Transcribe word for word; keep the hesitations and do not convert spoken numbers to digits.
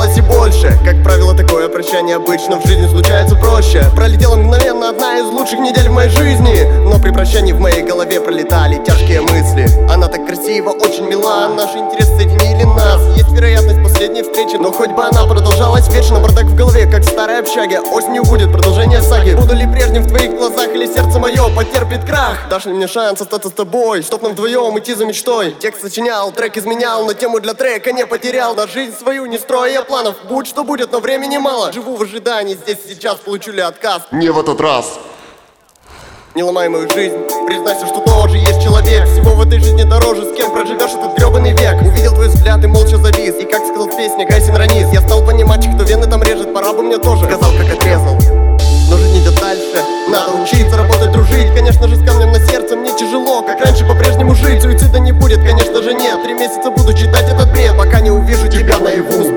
хотелось и больше. Как правило, такое прощание обычно в жизни случается проще. Пролетела мгновенно одна из лучших недель в моей жизни, но при прощании в моей голове пролетали тяжкие мысли. Она так красиво, очень мила, наши интересы соединили нас. Есть вероятность последней встречи, но хоть бы она продолжалась вечно. Бардак в голове, как в старой общаге. Осенью будет продолжение саги. Буду ли прежним в твоих глазах, или сердце мое потерпит крах? Дашь ли мне шанс остаться с тобой, чтоб нам вдвоем идти за мечтой? Текст сочинял, трек изменял, но тему для трека не потерял. На жизнь свою не строя планов, будь что будет, но времени мало. Живу в ожидании, здесь и сейчас, получу ли отказ? Не в этот раз. Не ломай мою жизнь, признайся, что тоже есть человек. Всего в этой жизни дороже, с кем проживешь этот гребаный век. Увидел твой взгляд и молча завис, и как сказал в песне Гай Синронис, я стал понимать, кто вены там режет, пора бы мне тоже. Сказал, как отрезал, но жизнь идет дальше. Надо учиться, работать, дружить. Конечно же, с камнем на сердце мне тяжело, как раньше по-прежнему жить. Суицида не будет, конечно же нет. Три месяца буду читать этот бред, пока не увижу тебя наяву.